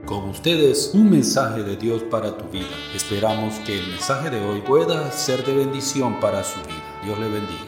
Con ustedes, un mensaje de Dios para tu vida. Esperamos que el mensaje de hoy pueda ser de bendición para su vida. Dios le bendiga.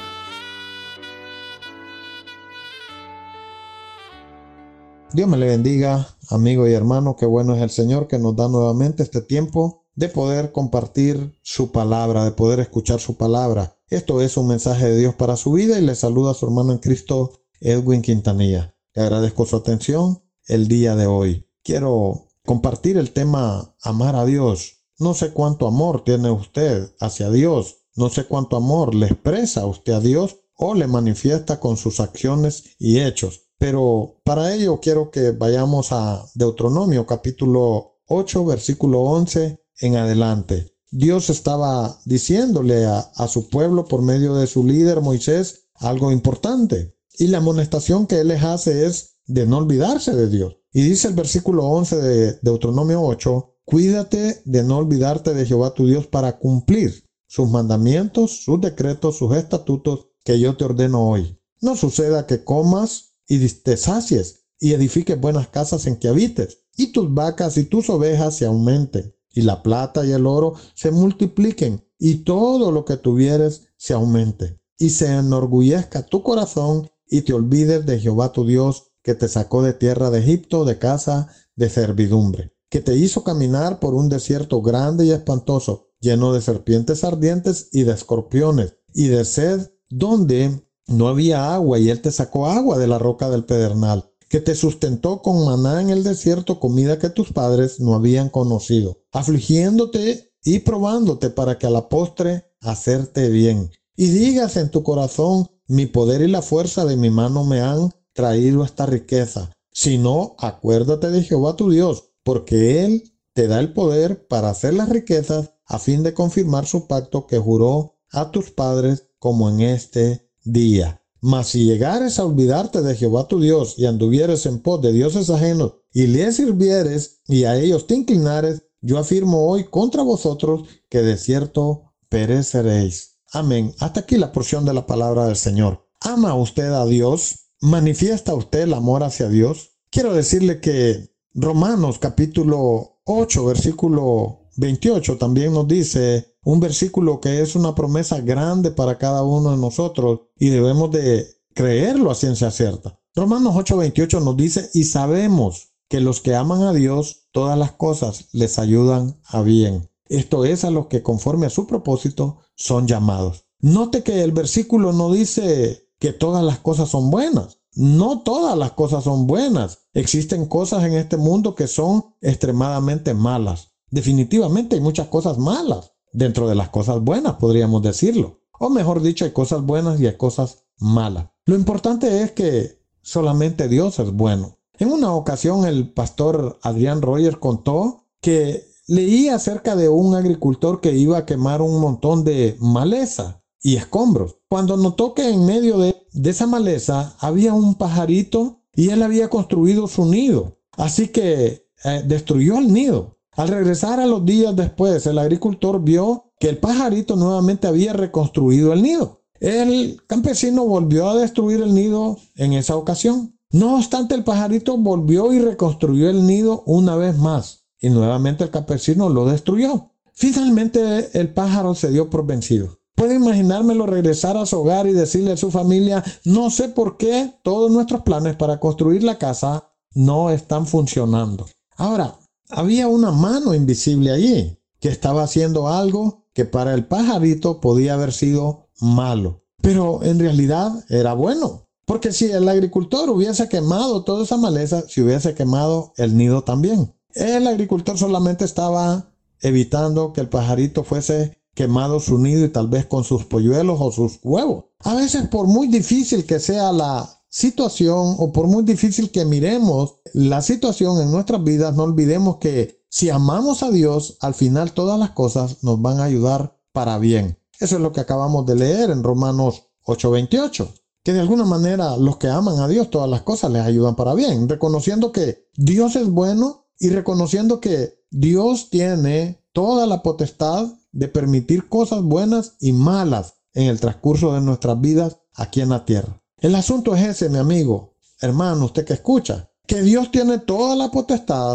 Dios me le bendiga, amigo y hermano. Qué bueno es el Señor que nos da nuevamente este tiempo de poder compartir su palabra, de poder escuchar su palabra. Esto es un mensaje de Dios para su vida y le saluda a su hermano en Cristo, Edwin Quintanilla. Le agradezco su atención el día de hoy. Quiero compartir el tema amar a Dios. No sé cuánto amor tiene usted hacia Dios. No sé cuánto amor le expresa usted a Dios o le manifiesta con sus acciones y hechos. Pero para ello quiero que vayamos a Deuteronomio capítulo 8, versículo 11 en adelante. Dios estaba diciéndole a su pueblo por medio de su líder Moisés algo importante. Y la amonestación que él les hace es de no olvidarse de Dios. Y dice el versículo 11 de Deuteronomio 8, cuídate de no olvidarte de Jehová tu Dios para cumplir sus mandamientos, sus decretos, sus estatutos que yo te ordeno hoy. No suceda que comas y te sacies y edifiques buenas casas en que habites, y tus vacas y tus ovejas se aumenten, y la plata y el oro se multipliquen, y todo lo que tuvieres se aumente, y se enorgullezca tu corazón, y te olvides de Jehová tu Dios, que te sacó de tierra de Egipto, de casa de servidumbre, que te hizo caminar por un desierto grande y espantoso, lleno de serpientes ardientes y de escorpiones, y de sed, donde no había agua, y él te sacó agua de la roca del pedernal, que te sustentó con maná en el desierto, comida que tus padres no habían conocido, afligiéndote y probándote para que a la postre hacerte bien. Y digas en tu corazón, mi poder y la fuerza de mi mano me han traído esta riqueza. Si no, acuérdate de Jehová tu Dios, porque Él te da el poder para hacer las riquezas a fin de confirmar su pacto que juró a tus padres como en este día. Mas si llegares a olvidarte de Jehová tu Dios y anduvieres en pos de dioses ajenos y les sirvieres y a ellos te inclinares, yo afirmo hoy contra vosotros que de cierto pereceréis. Amén. Hasta aquí la porción de la palabra del Señor. ¿Ama usted a Dios? ¿Manifiesta usted el amor hacia Dios? Quiero decirle que Romanos capítulo 8, versículo 28 también nos dice un versículo que es una promesa grande para cada uno de nosotros y debemos de creerlo a ciencia cierta. Romanos 8, 28 nos dice, y sabemos que los que aman a Dios, todas las cosas les ayudan a bien. Esto es, a los que conforme a su propósito son llamados. Note que el versículo no dice que todas las cosas son buenas. No todas las cosas son buenas. Existen cosas en este mundo que son extremadamente malas. Definitivamente hay muchas cosas malas. Dentro de las cosas buenas podríamos decirlo. O mejor dicho, hay cosas buenas y hay cosas malas. Lo importante es que solamente Dios es bueno. En una ocasión el pastor Adrián Rogers contó que leía acerca de un agricultor que iba a quemar un montón de maleza y escombros, cuando notó que en medio de esa maleza había un pajarito y él había construido su nido. Así que destruyó el nido. Al regresar a los días después, el agricultor vio que el pajarito nuevamente había reconstruido el nido. El campesino volvió a destruir el nido en esa ocasión. No obstante, el pajarito volvió y reconstruyó el nido una vez más, y nuevamente el campesino lo destruyó. Finalmente, el pájaro se dio por vencido. Puede imaginármelo regresar a su hogar y decirle a su familia, no sé por qué todos nuestros planes para construir la casa no están funcionando. Ahora, había una mano invisible allí que estaba haciendo algo que para el pajarito podía haber sido malo, pero en realidad era bueno. Porque si el agricultor hubiese quemado toda esa maleza, se hubiese quemado el nido también. El agricultor solamente estaba evitando que el pajarito fuese quemado su nido y tal vez con sus polluelos o sus huevos. A veces, por muy difícil que sea la situación o por muy difícil que miremos la situación en nuestras vidas, no olvidemos que si amamos a Dios, al final todas las cosas nos van a ayudar para bien. Eso es lo que acabamos de leer en Romanos 8:28. Que de alguna manera los que aman a Dios, todas las cosas les ayudan para bien, reconociendo que Dios es bueno y reconociendo que Dios tiene toda la potestad de permitir cosas buenas y malas en el transcurso de nuestras vidas aquí en la tierra. El asunto es ese, mi amigo, hermano, usted que escucha, que Dios tiene toda la potestad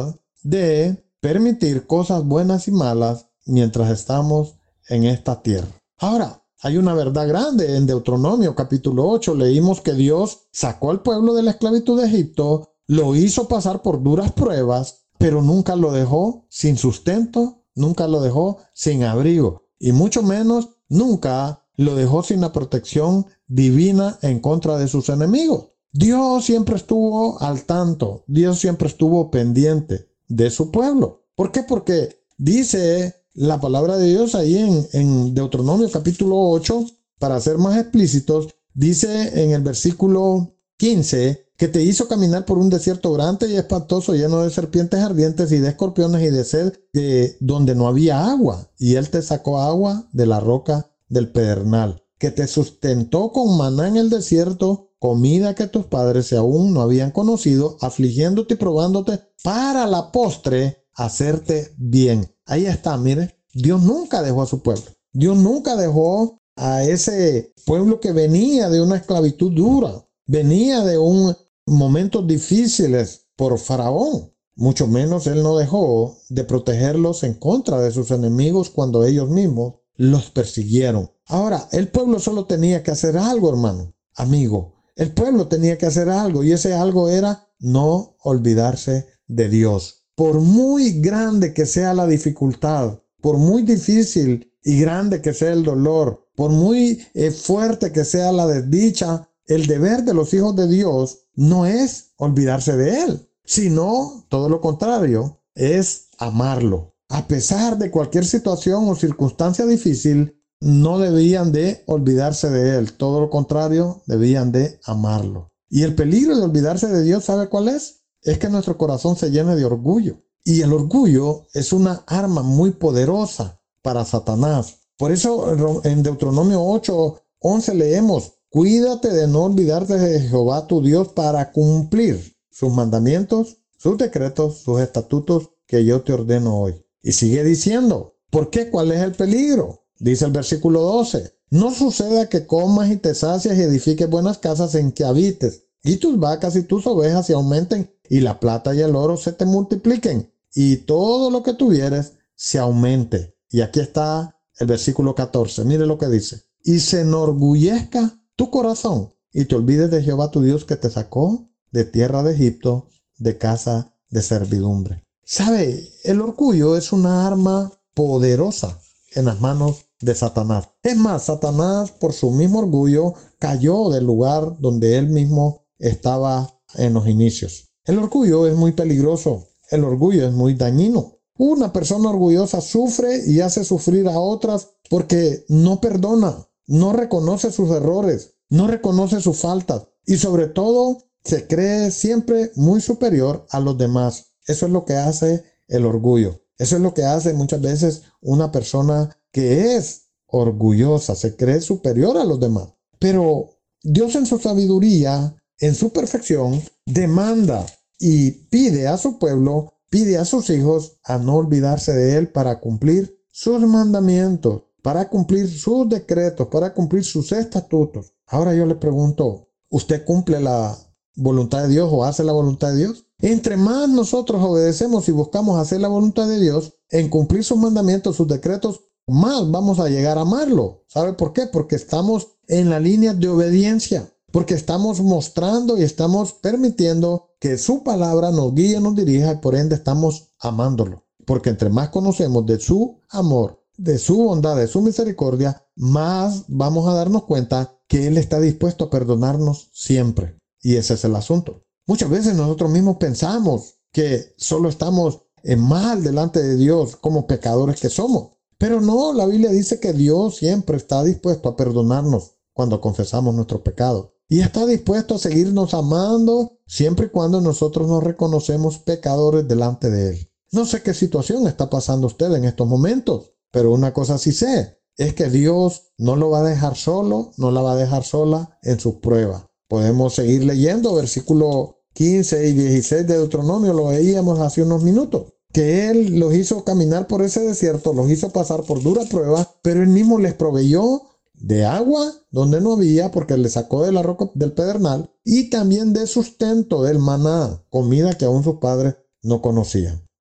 de permitir cosas buenas y malas mientras estamos en esta tierra. Ahora, hay una verdad grande. En Deuteronomio capítulo 8 leímos que Dios sacó al pueblo de la esclavitud de Egipto, lo hizo pasar por duras pruebas, pero nunca lo dejó sin sustento, nunca lo dejó sin abrigo, y mucho menos nunca lo dejó sin la protección divina en contra de sus enemigos. Dios siempre estuvo al tanto, Dios siempre estuvo pendiente de su pueblo. ¿Por qué? Porque dice la palabra de Dios ahí en Deuteronomio capítulo 8, para ser más explícitos, dice en el versículo 15 que te hizo caminar por un desierto grande y espantoso, lleno de serpientes ardientes y de escorpiones y de sed, donde no había agua, y él te sacó agua de la roca del pedernal, que te sustentó con maná en el desierto, comida que tus padres aún no habían conocido, afligiéndote y probándote para la postre hacerte bien. Ahí está, mire, Dios nunca dejó a su pueblo. Dios nunca dejó a ese pueblo que venía de una esclavitud dura, venía de momentos difíciles por Faraón. Mucho menos él no dejó de protegerlos en contra de sus enemigos cuando ellos mismos los persiguieron. Ahora, el pueblo solo tenía que hacer algo, hermano, amigo. El pueblo tenía que hacer algo, y ese algo era no olvidarse de Dios. Por muy grande que sea la dificultad, por muy difícil y grande que sea el dolor, por muy fuerte que sea la desdicha, el deber de los hijos de Dios no es olvidarse de Él, sino todo lo contrario, es amarlo. A pesar de cualquier situación o circunstancia difícil, no debían de olvidarse de Él. Todo lo contrario, debían de amarlo. Y el peligro de olvidarse de Dios, ¿sabe cuál es? Es que nuestro corazón se llene de orgullo. Y el orgullo es una arma muy poderosa para Satanás. Por eso en Deuteronomio 8:11 leemos: cuídate de no olvidarte de Jehová tu Dios para cumplir sus mandamientos, sus decretos, sus estatutos que yo te ordeno hoy. Y sigue diciendo, ¿por qué? ¿Cuál es el peligro? Dice el versículo 12, no suceda que comas y te sacies y edifiques buenas casas en que habites, y tus vacas y tus ovejas se aumenten, y la plata y el oro se te multipliquen, y todo lo que tuvieres se aumente. Y aquí está el versículo 14, mire lo que dice, y se enorgullezca tu corazón, y te olvides de Jehová tu Dios que te sacó de tierra de Egipto, de casa de servidumbre. ¿Sabe? El orgullo es una arma poderosa en las manos de Satanás. Es más, Satanás por su mismo orgullo cayó del lugar donde él mismo estaba en los inicios. El orgullo es muy peligroso. El orgullo es muy dañino. Una persona orgullosa sufre y hace sufrir a otras porque no perdona, no reconoce sus errores, no reconoce sus faltas y sobre todo se cree siempre muy superior a los demás. Eso es lo que hace el orgullo. Eso es lo que hace muchas veces una persona que es orgullosa, se cree superior a los demás. Pero Dios en su sabiduría, en su perfección, demanda y pide a su pueblo, pide a sus hijos a no olvidarse de Él para cumplir sus mandamientos, para cumplir sus decretos, para cumplir sus estatutos. Ahora yo le pregunto, ¿usted cumple la voluntad de Dios o hace la voluntad de Dios? Entre más nosotros obedecemos y buscamos hacer la voluntad de Dios, en cumplir sus mandamientos, sus decretos, más vamos a llegar a amarlo. ¿Sabe por qué? Porque estamos en la línea de obediencia, porque estamos mostrando y estamos permitiendo que su palabra nos guíe, nos dirija, y por ende estamos amándolo. Porque entre más conocemos de su amor, de su bondad, de su misericordia, más vamos a darnos cuenta que Él está dispuesto a perdonarnos siempre. Y ese es el asunto. Muchas veces nosotros mismos pensamos que solo estamos en mal delante de Dios como pecadores que somos. Pero no, la Biblia dice que Dios siempre está dispuesto a perdonarnos cuando confesamos nuestros pecados. Y está dispuesto a seguirnos amando siempre y cuando nosotros nos reconocemos pecadores delante de Él. No sé qué situación está pasando usted en estos momentos, pero una cosa sí sé, es que Dios no lo va a dejar solo, no la va a dejar sola en sus pruebas. Podemos seguir leyendo versículos 15 y 16 de Deuteronomio, lo veíamos hace unos minutos, que Él los hizo caminar por ese desierto, los hizo pasar por dura prueba, pero Él mismo les proveyó de agua donde no había, porque les sacó de la roca del pedernal, y también de sustento del maná, comida que aún sus padres no conocían.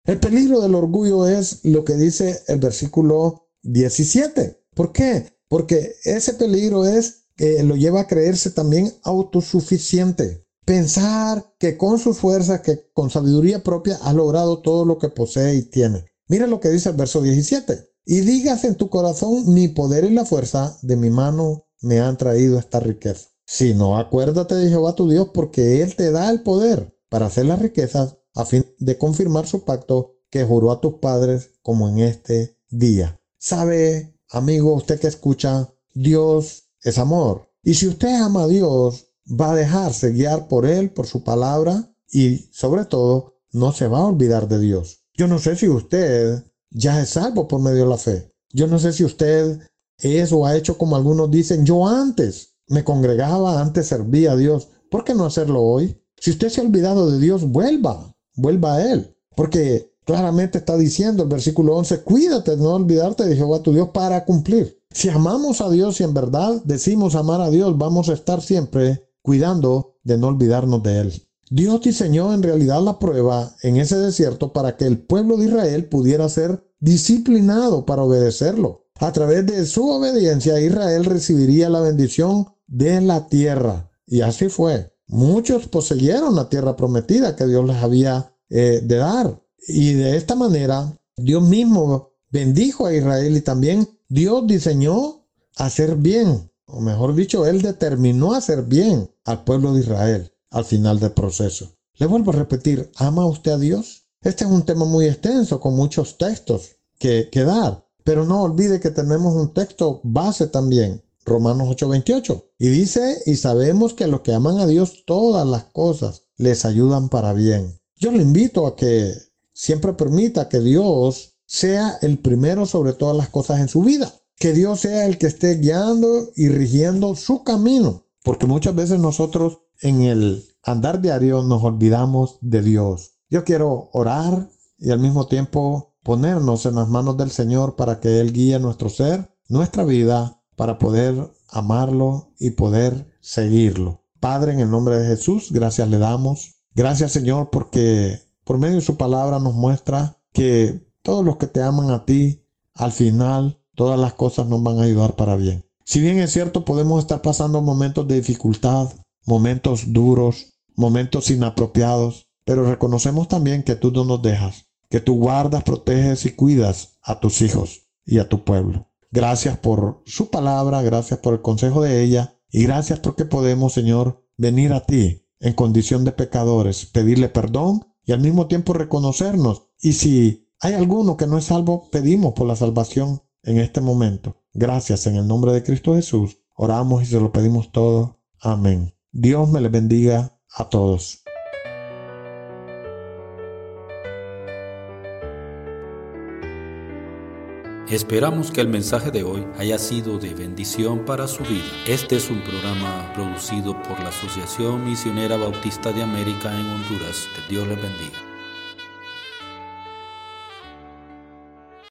El peligro del orgullo es lo que dice el versículo 17. ¿Por qué? Porque ese peligro lo lleva a creerse también autosuficiente. Pensar que con sus fuerzas, que con sabiduría propia ha logrado todo lo que posee y tiene. Mira lo que dice el verso 17. Y digas en tu corazón, mi poder y la fuerza de mi mano me han traído esta riqueza. Sino acuérdate de Jehová tu Dios, porque Él te da el poder para hacer las riquezas a fin de confirmar su pacto que juró a tus padres como en este día. ¿Sabe, amigo, usted que escucha? Dios es amor. Y si usted ama a Dios, va a dejarse guiar por Él, por su palabra, y sobre todo, no se va a olvidar de Dios. Yo no sé si usted ya es salvo por medio de la fe. Yo no sé si usted es o ha hecho como algunos dicen, yo antes me congregaba, antes servía a Dios. ¿Por qué no hacerlo hoy? Si usted se ha olvidado de Dios, vuelva a Él. Porque claramente está diciendo el versículo 11, cuídate de no olvidarte de Jehová tu Dios para cumplir. Si amamos a Dios y en verdad decimos amar a Dios, vamos a estar siempre cuidando de no olvidarnos de Él. Dios diseñó en realidad la prueba en ese desierto para que el pueblo de Israel pudiera ser disciplinado para obedecerlo. A través de su obediencia, Israel recibiría la bendición de la tierra. Y así fue. Muchos poseyeron la tierra prometida que Dios les había de dar. Y de esta manera, Dios mismo bendijo a Israel y también Dios diseñó hacer bien. O mejor dicho, Él determinó hacer bien al pueblo de Israel al final del proceso. Le vuelvo a repetir, ¿ama usted a Dios? Este es un tema muy extenso con muchos textos que dar. Pero no olvide que tenemos un texto base también. Romanos 8:28. Y dice, y sabemos que a los que aman a Dios todas las cosas les ayudan para bien. Yo le invito a que siempre permita que Dios sea el primero sobre todas las cosas en su vida. Que Dios sea el que esté guiando y rigiendo su camino. Porque muchas veces nosotros en el andar diario nos olvidamos de Dios. Yo quiero orar y al mismo tiempo ponernos en las manos del Señor para que Él guíe nuestro ser, nuestra vida, para poder amarlo y poder seguirlo. Padre, en el nombre de Jesús, gracias le damos. Gracias, Señor, porque por medio de su palabra nos muestra que todos los que te aman a ti, al final, todas las cosas nos van a ayudar para bien. Si bien es cierto, podemos estar pasando momentos de dificultad, momentos duros, momentos inapropiados, pero reconocemos también que tú no nos dejas, que tú guardas, proteges y cuidas a tus hijos y a tu pueblo. Gracias por su palabra, gracias por el consejo de ella y gracias porque podemos, Señor, venir a ti en condición de pecadores, pedirle perdón y al mismo tiempo reconocernos. Y si hay alguno que no es salvo, pedimos por la salvación en este momento. Gracias, en el nombre de Cristo Jesús, oramos y se lo pedimos todo. Amén. Dios me les bendiga a todos. Esperamos que el mensaje de hoy haya sido de bendición para su vida. Este es un programa producido por la Asociación Misionera Bautista de América en Honduras. Que Dios les bendiga.